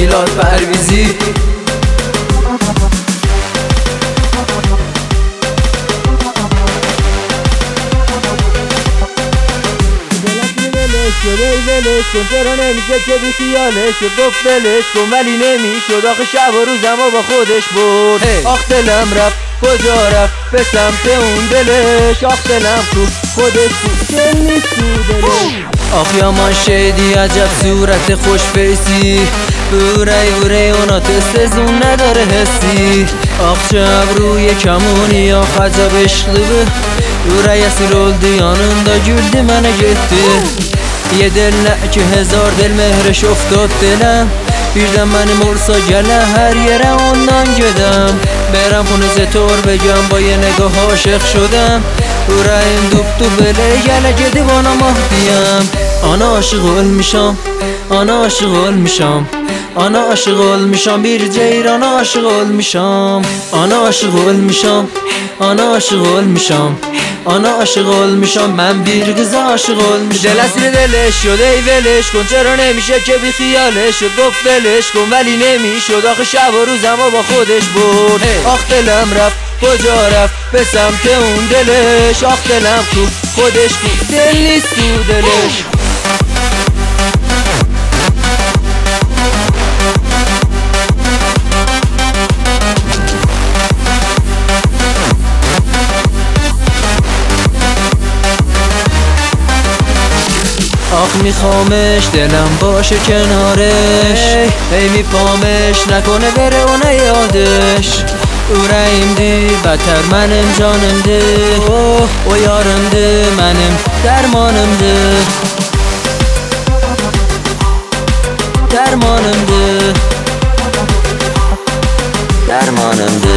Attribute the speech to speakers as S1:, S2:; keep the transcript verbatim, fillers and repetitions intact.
S1: میلاد پرویزی.
S2: شده ولش کن چرا نمیشه که بی خیالش گفت ولش کن ولی نمیشد آخه شب و روزم و با خودش برد. hey. آخ دلم رفت کجا رفت به سمت اون دلش، آخ دلم تو خودش بود دل نیست تو دلش.
S1: آخ یا من شیدی عجب صورت خوش فیسی، بوره بوره اونا تستزون نداره حسی. آخ شب روی کمونی یا عجب عشقه بوره یسیرول دیانında güldü منه gitti. یه دل نه که هزار دل مهرش افتاد دلم، بیردم منیم ارسا گله هر یره ondan gedem. برم خونه زتور بگم با یه نگاه عاشق شدم، yüreğim duptu böyle gele gedi bana mahdiyem. Ana aşık olmuşam, ana aşık olmuşam, ana aşık olmuşam, bir ceyrana aşık olmuşam. Ana aşık olmuşam, ana aşık olmuşam, ana aşık olmuşam, من bir kıza aşık olmuşam.
S2: دل اسیر دلش شد ای ولش کن چرا نمیشه که بی خیالش گفت ولش کن ولی نمیشد آخه شب و روزم و با خودش برد. hey. آخ دلم رفت کجا رفت به سمت اون دلش، آخ دلم تو خودش بود دل نیست تو دلش.
S1: آخ میخوامش دلم باشه کنارش، هی میپامش نکنه بره اونه یادش. yüreğimdi beter benim canımdı، oh o yarımdı benim dermanımdı، dermanımdı، dermanımdı.